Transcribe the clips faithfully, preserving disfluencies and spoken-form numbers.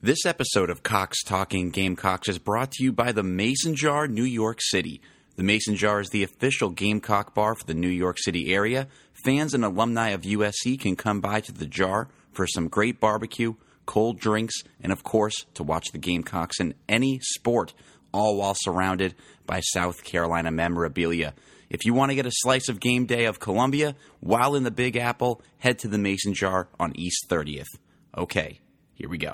This episode of Cox Talking Gamecocks is brought to you by the Mason Jar, New York City. The Mason Jar is the official Gamecock bar for the New York City area. Fans and alumni of U S C can come by to the Jar for some great barbecue, cold drinks, and of course, to watch the Gamecocks in any sport, all while surrounded by South Carolina memorabilia. If you want to get a slice of game day of Columbia while in the Big Apple, head to the Mason Jar on East thirtieth. Okay, here we go.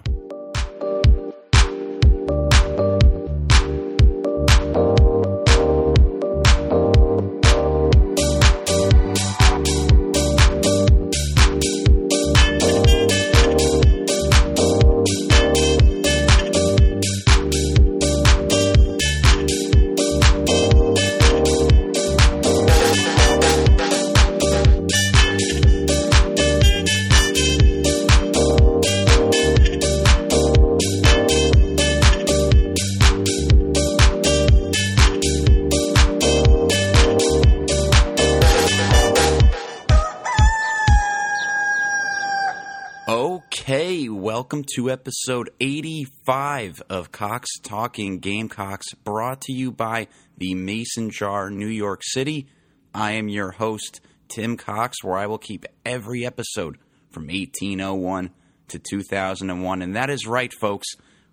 Okay, welcome to episode eighty-five of Cox Talking Gamecocks, brought to you by the Mason Jar, New York City. I am your host, Tim Cox, where I will keep every episode from eighteen oh one to two thousand one. And that is right, folks.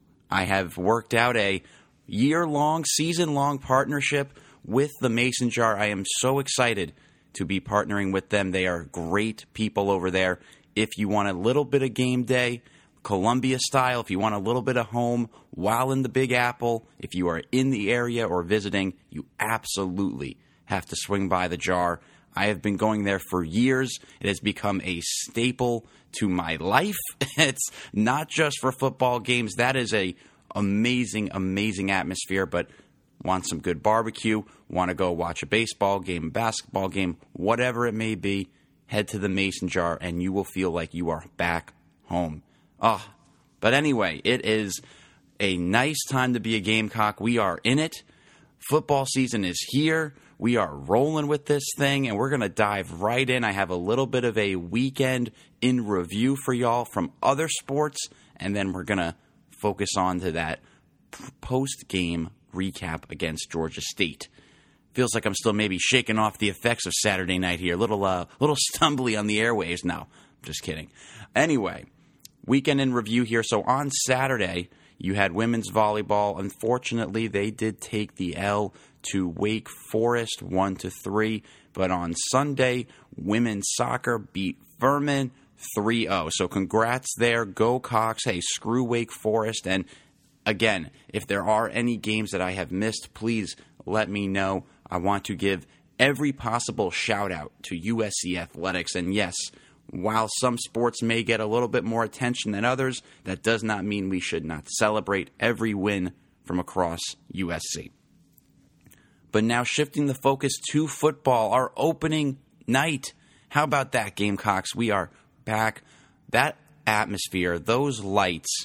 I have worked out a year-long, season-long partnership with the Mason Jar. I am so excited to be partnering with them. They are great people over there. If you want a little bit of game day, Columbia style, if you want a little bit of home while in the Big Apple, if you are in the area or visiting, you absolutely have to swing by the Jar. I have been going there for years. It has become a staple to my life. It's not just for football games. That is a amazing, amazing atmosphere, but want some good barbecue, want to go watch a baseball game, a basketball game, whatever it may be, head to the Mason Jar, and you will feel like you are back home. Oh, but anyway, it is a nice time to be a Gamecock. We are in it. Football season is here. We are rolling with this thing, and we're going to dive right in. I have a little bit of a weekend in review for y'all from other sports, and then we're going to focus on to that post-game recap against Georgia State. Feels like I'm still maybe shaking off the effects of Saturday night here. A little, uh, little stumbly on the airwaves. No, just kidding. Anyway, weekend in review here. So on Saturday, you had women's volleyball. Unfortunately, they did take the L to Wake Forest one to three. But on Sunday, women's soccer beat Furman three oh. So congrats there. Go Cox. Hey, screw Wake Forest. And again, if there are any games that I have missed, please let me know. I want to give every possible shout-out to U S C Athletics. And yes, while some sports may get a little bit more attention than others, that does not mean we should not celebrate every win from across U S C. But now shifting the focus to football, our opening night. How about that, Gamecocks? We are back. That atmosphere, those lights,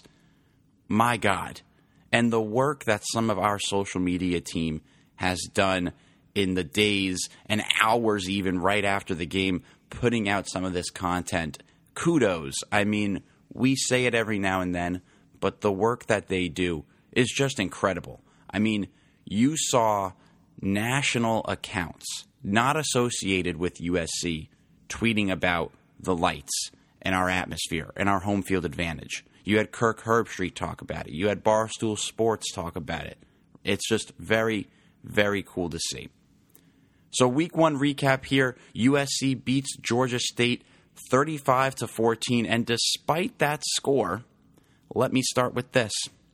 my God. And the work that some of our social media team has done in the days and hours even right after the game, putting out some of this content. Kudos. I mean, we say it every now and then, but the work that they do is just incredible. I mean, you saw national accounts not associated with U S C tweeting about the lights and our atmosphere and our home field advantage. You had Kirk Herbstreit talk about it. You had Barstool Sports talk about it. It's just very, very cool to see. So week one recap here. U S C beats Georgia State thirty-five to fourteen. And despite that score, let me start with this.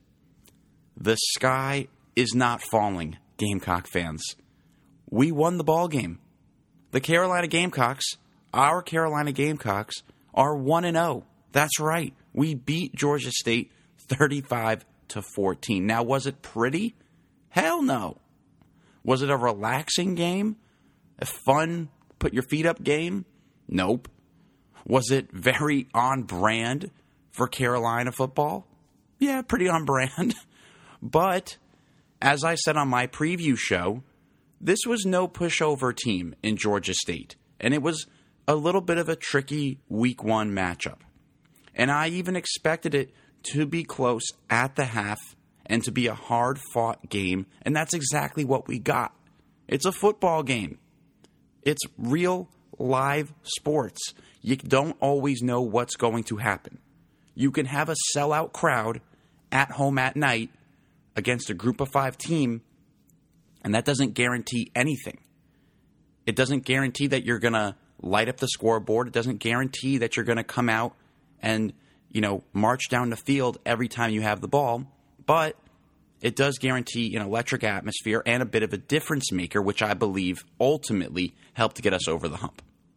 The sky is not falling, Gamecock fans. We won the ball game. The Carolina Gamecocks, our Carolina Gamecocks, are one and oh. That's right. We beat Georgia State thirty-five to fourteen. Now, was it pretty? Hell no. Was it a relaxing game? A fun, put your feet up game? Nope. Was it very on brand for Carolina football? Yeah, pretty on brand. But, as I said on my preview show, this was no pushover team in Georgia State. And it was a little bit of a tricky week one matchup. And I even expected it to be close at the half and to be a hard-fought game, and that's exactly what we got. It's a football game. It's real, live sports. You don't always know what's going to happen. You can have a sellout crowd at home at night against a group of five team, and that doesn't guarantee anything. It doesn't guarantee that you're going to light up the scoreboard. It doesn't guarantee that you're going to come out and, you know, march down the field every time you have the ball. But it does guarantee an electric atmosphere and a bit of a difference maker, which I believe ultimately helped to get us over the hump.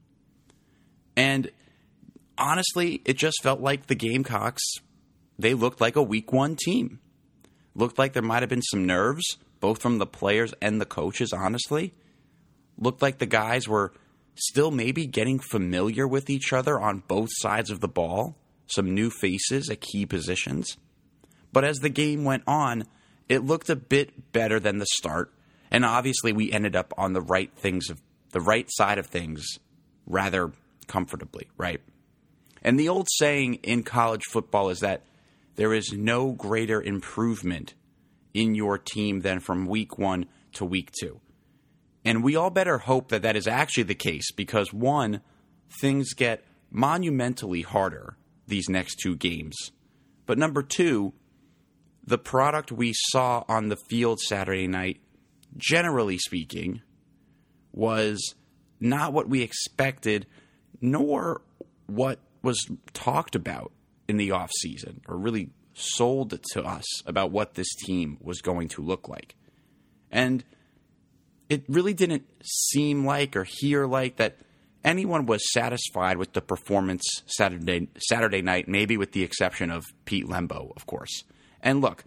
And honestly, it just felt like the Gamecocks, they looked like a week one team. Looked like there might have been some nerves, both from the players and the coaches, honestly. Looked like the guys were still maybe getting familiar with each other on both sides of the ball. Some new faces at key positions. But as the game went on, it looked a bit better than the start. And obviously we ended up on the right things of the right side of things rather comfortably, right? And the old saying in college football is that there is no greater improvement in your team than from week one to week two. And we all better hope that that is actually the case because, one, things get monumentally harder these next two games. But number two, the product we saw on the field Saturday night, generally speaking, was not what we expected, nor what was talked about in the offseason, or really sold to us about what this team was going to look like. And it really didn't seem like or hear like that anyone was satisfied with the performance Saturday Saturday night, maybe with the exception of Pete Lembo, of course. And look,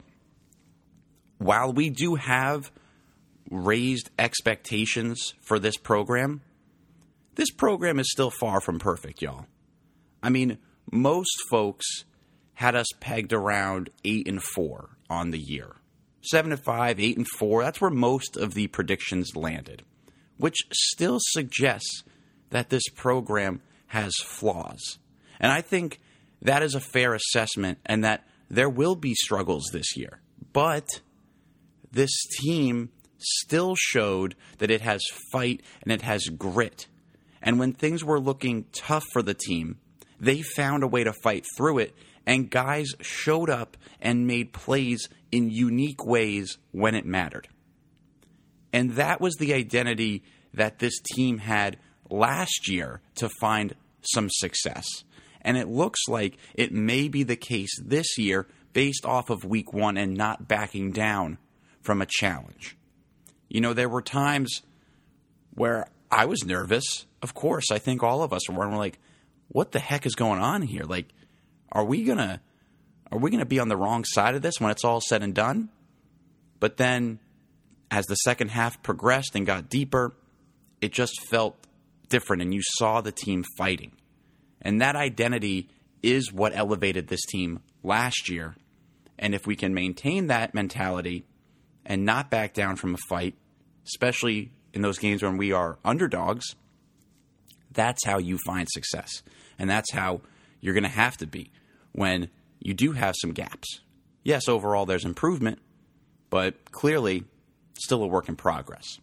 while we do have raised expectations for this program, this program is still far from perfect, y'all. I mean, most folks had us pegged around eight and four on the year. Seven and five, eight and four, that's where most of the predictions landed, which still suggests that this program has flaws. And I think that is a fair assessment and that there will be struggles this year. But this team still showed that it has fight and it has grit. And when things were looking tough for the team, they found a way to fight through it, and guys showed up and made plays in unique ways when it mattered. And that was the identity that this team had last year to find some success. And it looks like it may be the case this year based off of week one and not backing down from a challenge. You know, there were times where I was nervous. Of course, I think all of us were. And we're like, what the heck is going on here? Like, are we gonna are we gonna be on the wrong side of this when it's all said and done? But then, as the second half progressed and got deeper, it just felt different, and you saw the team fighting. And that identity is what elevated this team last year. And if we can maintain that mentality and not back down from a fight, especially in those games when we are underdogs, that's how you find success. And that's how you're going to have to be when you do have some gaps. Yes, overall there's improvement, but clearly still a work in progress.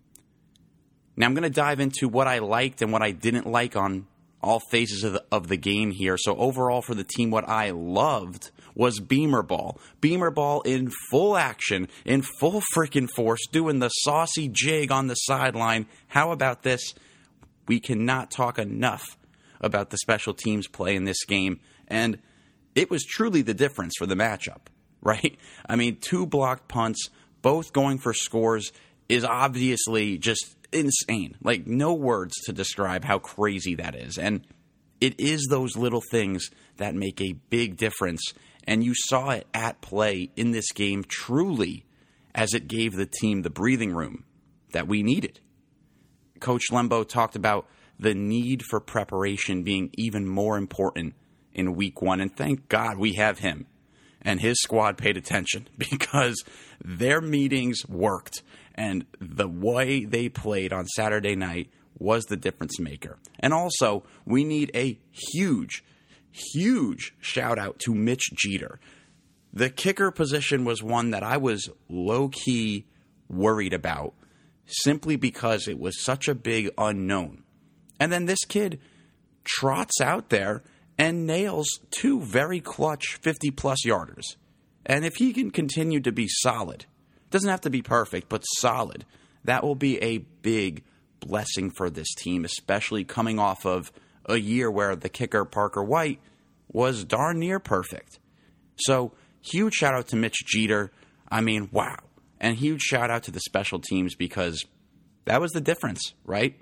Now I'm going to dive into what I liked and what I didn't like on all phases of the, of the game here. So overall for the team, what I loved was Beamer Ball. Beamer Ball in full action, in full freaking force, doing the saucy jig on the sideline. How about this? We cannot talk enough about the special teams play in this game. And it was truly the difference for the matchup, right? I mean, two blocked punts, both going for scores, is obviously just insane. Like, no words to describe how crazy that is. And it is those little things that make a big difference. And you saw it at play in this game truly as it gave the team the breathing room that we needed. Coach Lembo talked about the need for preparation being even more important in week one. And thank God we have him and his squad paid attention because their meetings worked. And the way they played on Saturday night was the difference maker. And also, we need a huge, huge shout out to Mitch Jeter. The kicker position was one that I was low-key worried about simply because it was such a big unknown. And then this kid trots out there and nails two very clutch fifty-plus yarders. And if he can continue to be solid, doesn't have to be perfect, but solid, that will be a big blessing for this team, especially coming off of a year where the kicker, Parker White, was darn near perfect. So, huge shout out to Mitch Jeter. I mean, wow. And huge shout out to the special teams because that was the difference, right?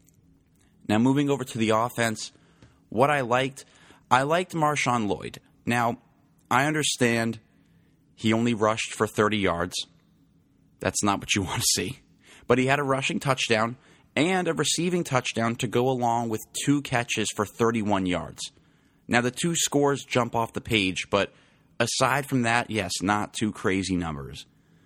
Now, moving over to the offense, what I liked, I liked Marshawn Lloyd. Now, I understand he only rushed for thirty yards. That's not what you want to see. But he had a rushing touchdown and a receiving touchdown to go along with two catches for thirty-one yards. Now, the two scores jump off the page, but aside from that, yes, not two crazy numbers.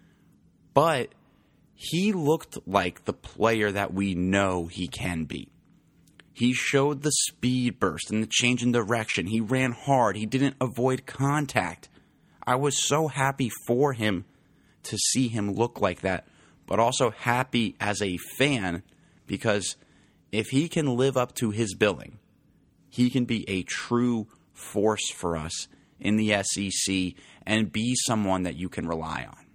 But he looked like the player that we know he can be. He showed the speed burst and the change in direction. He ran hard. He didn't avoid contact. I was so happy for him to see him look like that, but also happy as a fan because if he can live up to his billing, he can be a true force for us in the S E C and be someone that you can rely on.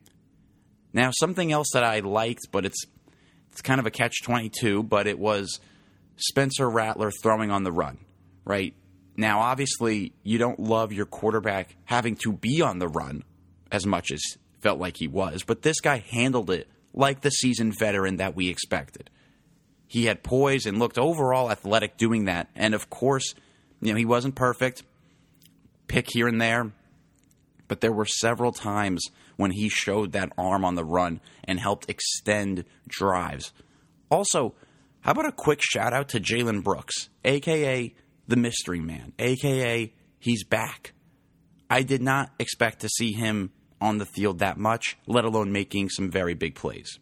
Now, something else that I liked, but it's it's kind of a catch twenty-two, but it was Spencer Rattler throwing on the run, right? Now, obviously, you don't love your quarterback having to be on the run as much as felt like he was, but this guy handled it like the seasoned veteran that we expected. He had poise and looked overall athletic doing that, and of course, you know, he wasn't perfect, pick here and there, but there were several times when he showed that arm on the run and helped extend drives. Also, how about a quick shout out to Jalen Brooks, a k a the Mystery Man, a k a he's back. I did not expect to see him on the field that much, let alone making some very big plays.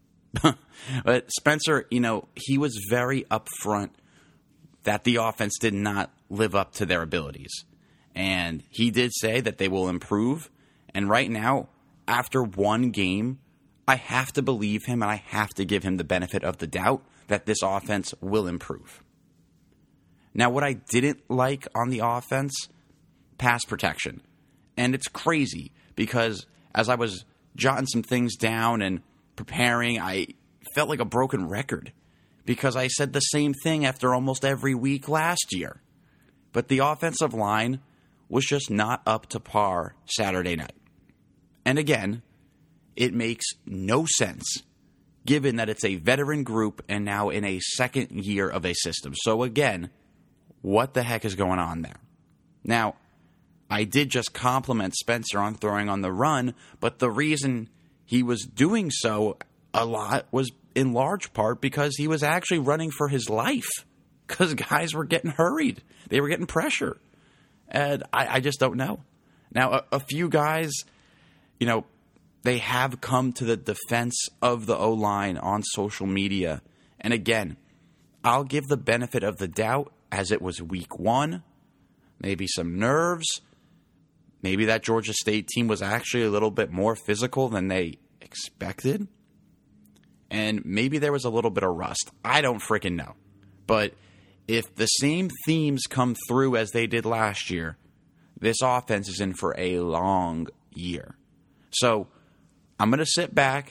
But Spencer, you know, he was very upfront that the offense did not live up to their abilities. And he did say that they will improve. And right now, after one game, I have to believe him and I have to give him the benefit of the doubt that this offense will improve. Now, what I didn't like on the offense, pass protection. And it's crazy because as I was jotting some things down and preparing, I felt like a broken record because I said the same thing after almost every week last year. But the offensive line was just not up to par Saturday night. And again, it makes no sense given that it's a veteran group and now in a second year of a system. So again, what the heck is going on there? Now, I did just compliment Spencer on throwing on the run, but the reason he was doing so a lot was in large part because he was actually running for his life because guys were getting hurried. They were getting pressure. And I, I just don't know. Now, a, a few guys, you know, they have come to the defense of the O-line on social media. And again, I'll give the benefit of the doubt as it was week one, maybe some nerves. Maybe that Georgia State team was actually a little bit more physical than they expected. And maybe there was a little bit of rust. I don't freaking know. But if the same themes come through as they did last year, this offense is in for a long year. So I'm going to sit back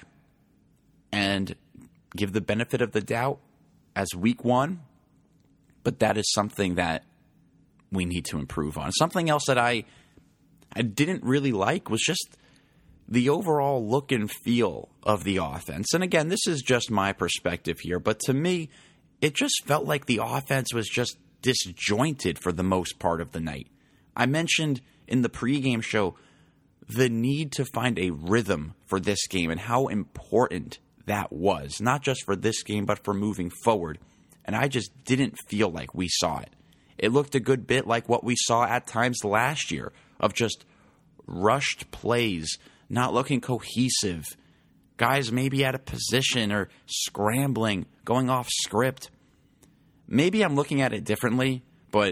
and give the benefit of the doubt as week one. But that is something that we need to improve on. Something else that I I didn't really like was just the overall look and feel of the offense. And again, this is just my perspective here, but to me, it just felt like the offense was just disjointed for the most part of the night. I mentioned in the pregame show the need to find a rhythm for this game and how important that was, not just for this game, but for moving forward. And I just didn't feel like we saw it. It looked a good bit like what we saw at times last year of just rushed plays, not looking cohesive, guys maybe out of position or scrambling, going off script. Maybe I'm looking at it differently, but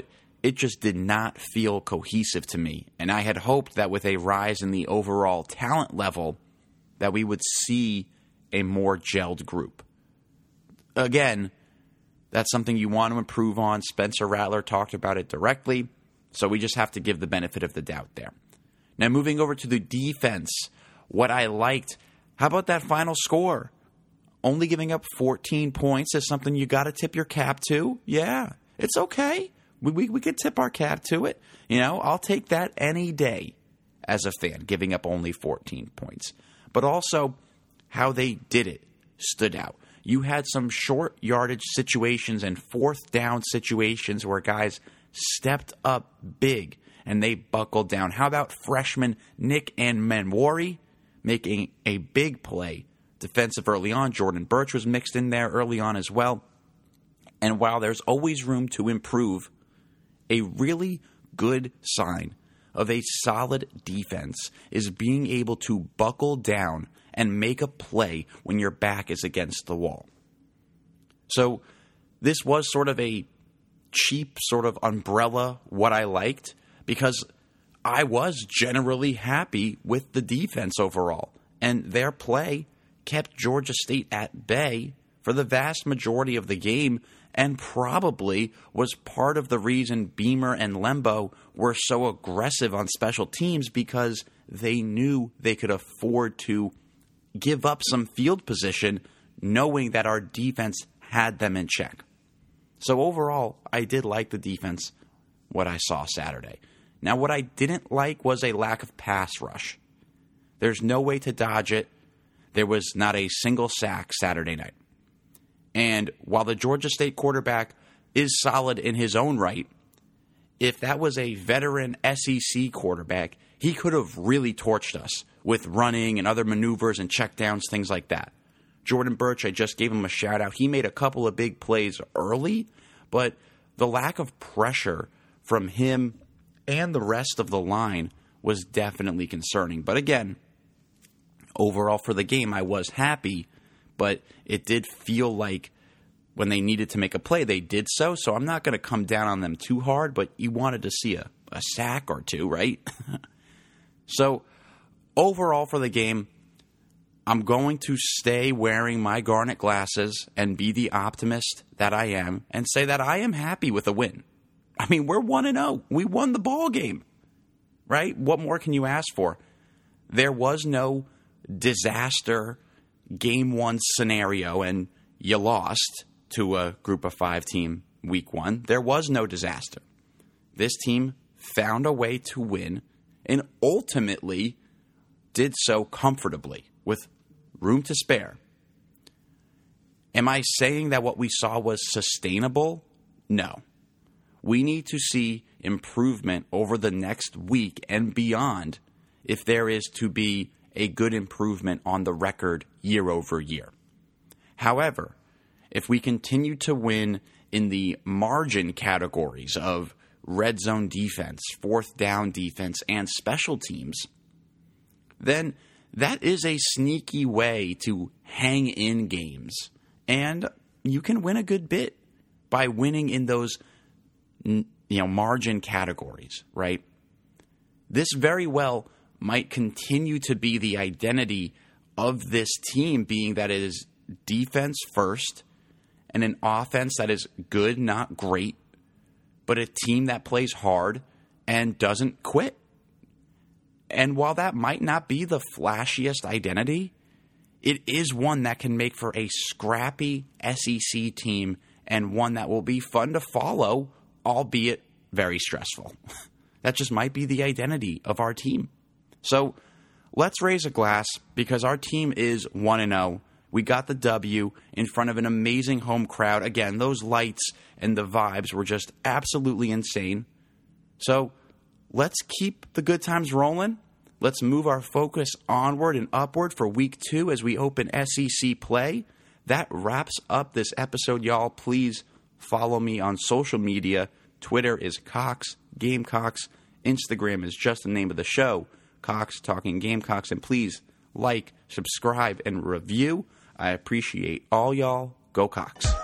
it just did not feel cohesive to me. And I had hoped that with a rise in the overall talent level, that we would see a more gelled group. Again, that's something you want to improve on. Spencer Rattler talked about it directly, so we just have to give the benefit of the doubt there. Now, moving over to the defense, what I liked, how about that final score? Only giving up fourteen points is something you got to tip your cap to. Yeah, it's okay. We, we we could tip our cap to it. You know, I'll take that any day as a fan, giving up only fourteen points. But also, how they did it stood out. You had some short yardage situations and fourth down situations where guys stepped up big and they buckled down. How about freshman Nick Anmenwori making a big play defensive early on? Jordan Burch was mixed in there early on as well. And while there's always room to improve, a really good sign of a solid defense is being able to buckle down and make a play when your back is against the wall. So this was sort of a cheap sort of umbrella, what I liked, because I was generally happy with the defense overall. And their play kept Georgia State at bay for the vast majority of the game, and probably was part of the reason Beamer and Lembo were so aggressive on special teams, because they knew they could afford to give up some field position knowing that our defense had them in check. So overall, I did like the defense, what I saw Saturday. Now, what I didn't like was a lack of pass rush. There's no way to dodge it. There was not a single sack Saturday night. And while the Georgia State quarterback is solid in his own right, if that was a veteran S E C quarterback, he could have really torched us with running and other maneuvers and checkdowns, things like that. Jordan Burch, I just gave him a shout out. He made a couple of big plays early, but the lack of pressure from him and the rest of the line was definitely concerning. But again, overall for the game, I was happy, but it did feel like when they needed to make a play, they did so. So I'm not going to come down on them too hard, but you wanted to see a, a sack or two, right? So overall for the game, I'm going to stay wearing my garnet glasses and be the optimist that I am and say that I am happy with a win. I mean, we're one and oh. We won the ball game, right? What more can you ask for? There was no disaster game one scenario and you lost to a group of five team week one. There was no disaster. This team found a way to win and ultimately did so comfortably with room to spare. Am I saying that what we saw was sustainable? No. We need to see improvement over the next week and beyond if there is to be a good improvement on the record year over year. However, if we continue to win in the margin categories of red zone defense, fourth down defense, and special teams, then that is a sneaky way to hang in games. And you can win a good bit by winning in those, you know, margin categories, right? This very well might continue to be the identity of this team, being that it is defense first and an offense that is good, not great, but a team that plays hard and doesn't quit. And while that might not be the flashiest identity, it is one that can make for a scrappy S E C team and one that will be fun to follow, albeit very stressful. That just might be the identity of our team. So let's raise a glass because our team is one and oh. We got the W in front of an amazing home crowd. Again, those lights and the vibes were just absolutely insane. So let's keep the good times rolling. Let's move our focus onward and upward for week two as we open S E C play. That wraps up this episode, y'all. Please follow me on social media. Twitter is Cox Gamecocks. Instagram is just the name of the show, Cox Talking Gamecocks. And please like, subscribe, and review. I appreciate all y'all. Go Cox.